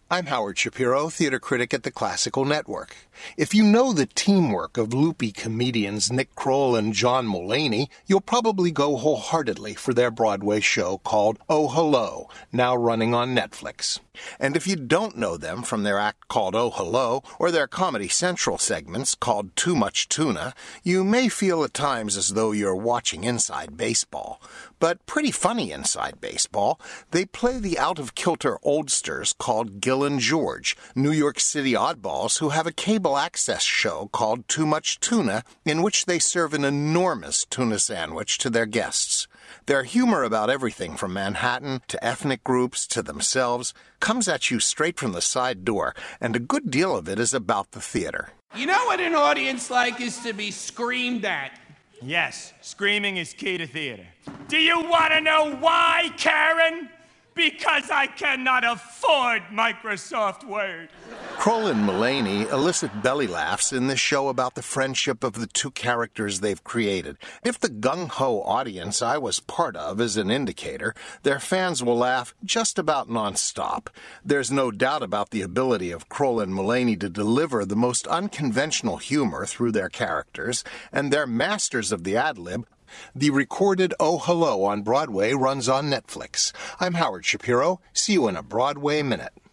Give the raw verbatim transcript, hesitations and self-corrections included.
I'm Howard Shapiro, theater critic at the Classical Network. If you know the teamwork of loopy comedians Nick Kroll and John Mulaney, you'll probably go wholeheartedly for their Broadway show called Oh Hello, now running on Netflix. And if you don't know them from their act called Oh Hello, or their Comedy Central segments called Too Much Tuna, you may feel at times as though you're watching Inside Baseball. But pretty funny Inside Baseball. They play the out-of-kilter oldsters called Gil and George, New York City oddballs who have a cable access show called Too Much Tuna, in which they serve an enormous tuna sandwich to their guests. Their humor about everything from Manhattan to ethnic groups to themselves comes at you straight from the side door, and a good deal of it is about the theater. You know what an audience like is to be screamed at? Yes, screaming is key to theater. Do you want to know why, Karen? Because I cannot afford Microsoft Word. Kroll and Mulaney elicit belly laughs in this show about the friendship of the two characters they've created. If the gung-ho audience I was part of is an indicator, their fans will laugh just about nonstop. There's no doubt about the ability of Kroll and Mulaney to deliver the most unconventional humor through their characters, and they're masters of the ad-lib. The recorded Oh Hello on Broadway runs on Netflix. I'm Howard Shapiro. See you in a Broadway Minute.